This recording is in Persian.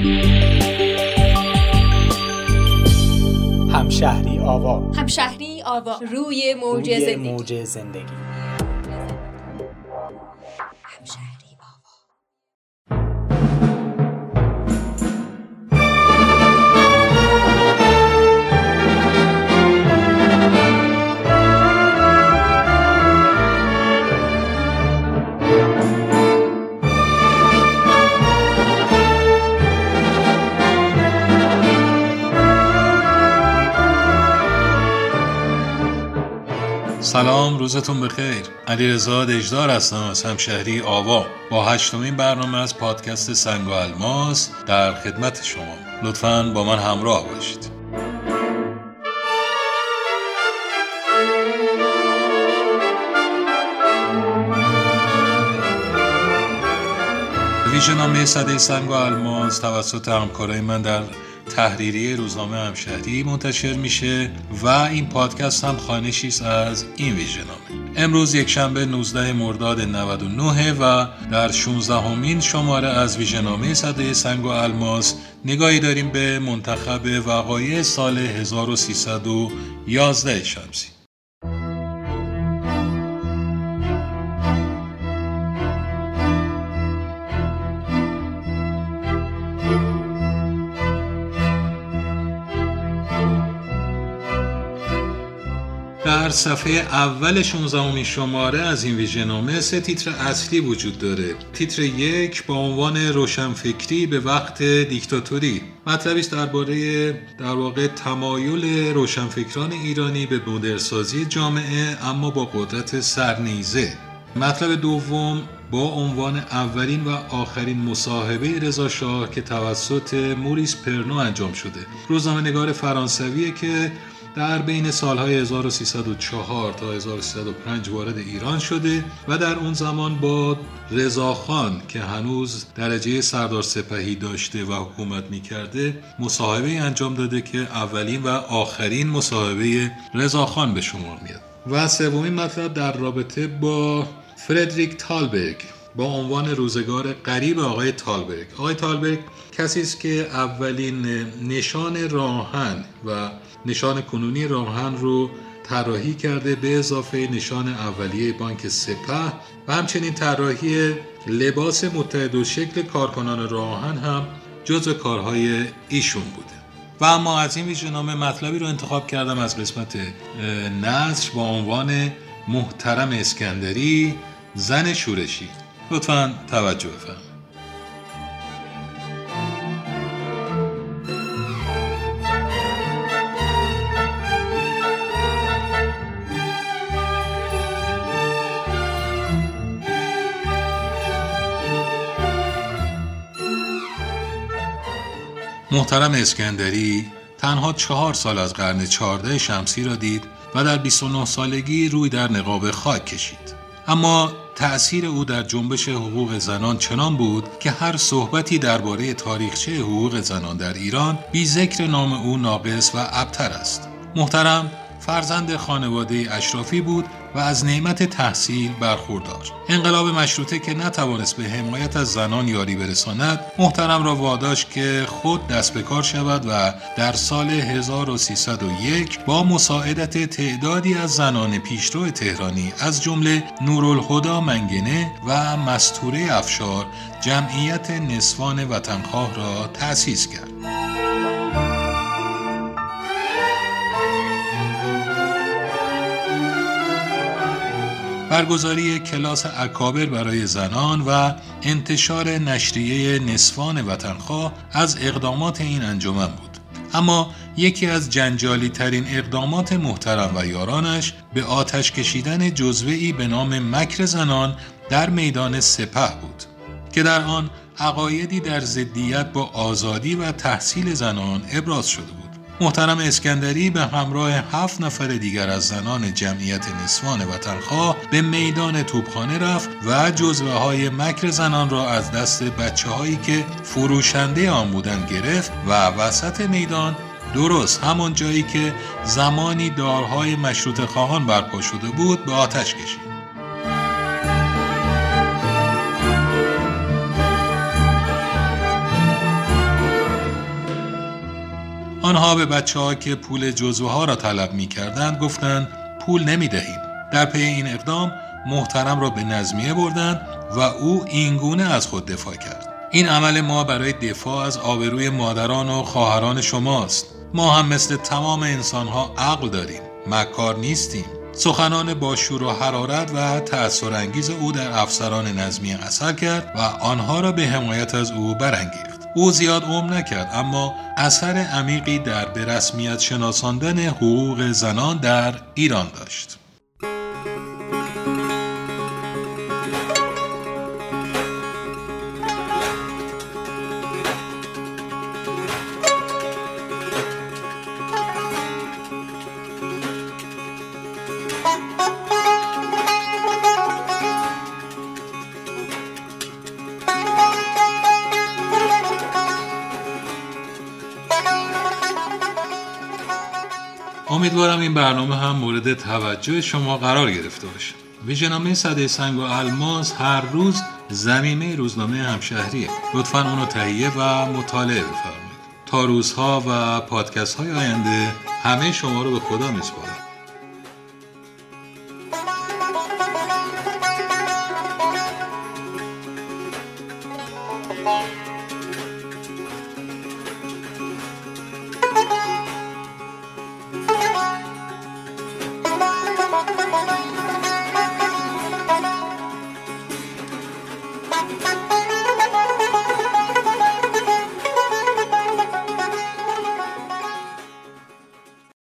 همشهری آوا. همشهری آوا روی موج زندگی. همشهری آوا. سلام، روزتون بخیر. علیرضا دژدار هستم از همشهری آوا با 8مین برنامه از پادکست سنگ و الماس در خدمت شما. لطفاً با من همراه باشید. ویژه‌نامه صده سنگ و الماس توسط همکارای من در تحریریه روزنامه همشهری منتشر میشه و این پادکست هم خوانشی است از این ویژه‌نامه. امروز یکشنبه 19 مرداد 99 و در 16مین شماره از ویژه‌نامه صده سنگ و الماس نگاهی داریم به منتخب وقایع سال 1311 شمسی. در صفحه اول 16مین شماره از این ویژه‌نامه 3 تیتر اصلی وجود داره. تیتر 1 با عنوان روشنفکری به وقت دیکتاتوری مطلبی است درباره در واقع تمایل روشنفکران ایرانی به مدرن‌سازی جامعه اما با قدرت سرنیزه. مطلب دوم با عنوان اولین و آخرین مصاحبه رضا شاه که توسط موریس پرنو انجام شده. روزنامه‌نگار فرانسویه که در بین سالهای 1304 تا 1305 وارد ایران شده و در اون زمان با رضاخان که هنوز درجه سردار سپهی داشته و حکومت می‌کرده مصاحبه انجام داده که اولین و آخرین مصاحبه رضاخان به شمار میاد. و سومین مطلب در رابطه با فردریک تالبرگ با عنوان روزگار غریب آقای تالبرگ. آقای تالبرگ کسی است که اولین نشان راهن و نشان کنونی راهن رو طراحی کرده به اضافه نشان اولیه بانک سپه و همچنین طراحی لباس متحدالشکل کارکنان راهن هم جزو کارهای ایشون بوده. و اما از این ویژه‌نامه مطلبی رو انتخاب کردم از قسمت نصر با عنوان محترم اسکندری زن شورشی. لطفاً توجه بفرمایید. محترم اسکندری تنها 4 سال از قرن 14 شمسی را دید و در 29 سالگی روی در نقاب خاک کشید. اما تأثیر او در جنبش حقوق زنان چنان بود که هر صحبتی درباره تاریخچه حقوق زنان در ایران بی ذکر نام او ناقص و ابتر است. محترم فرزند خانواده اشرافی بود و از نعمت تحصیل برخوردار. انقلاب مشروطه که نتوانست به حمایت از زنان یاری برساند، محترم را واداشت که خود دست به کار شود و در سال 1301 با مساعدت تعدادی از زنان پیشرو تهرانی از جمله نورالهدی منگنه و مستوره افشار جمعیت نسوان وطنخواه را تأسیس کرد. برگزاری کلاس اکابر برای زنان و انتشار نشریه نسوان وطنخواه از اقدامات این انجمن بود. اما یکی از جنجالی ترین اقدامات محترم و یارانش به آتش کشیدن جزوه‌ای به نام مکر زنان در میدان سپه بود که در آن عقایدی در ضدیت با آزادی و تحصیل زنان ابراز شده بود. محترم اسکندری به همراه 7 نفر دیگر از زنان جمعیت نسوان وطنخواه به میدان توپخانه رفت و جزوه‌های مکر زنان را از دست بچه‌هایی که فروشنده آن بودند گرفت و وسط میدان درست همان جایی که زمانی دارهای مشروطه خواهان برپا شده بود به آتش کشید. آنها به بچه‌ها که پول جزوه‌ها را طلب می‌کردند گفتند پول نمی‌دهیم. در پی این اقدام محترم را به نظمیه بردند و او اینگونه از خود دفاع کرد: این عمل ما برای دفاع از آبروی مادران و خواهران شماست. ما هم مثل تمام انسان‌ها عقل داریم. مکار نیستیم. سخنان با شور و حرارت و تأثیرانگیز او در افسران نظمیه اثر کرد و آنها را به حمایت از او برانگیخت. او زیاد عمر نکرد، اما اثر عمیقی در به رسمیت شناساندن حقوق زنان در ایران داشت. امیدوارم این برنامه هم مورد توجه شما قرار گرفته باشه. ویژنامه صدای سنگ و الماس هر روز ضمیمه روزنامه همشهریه. لطفاً اونو تهیه و مطالعه بفرمایید. تا روزها و پادکست های آینده همه شما رو به خدا میسپارم.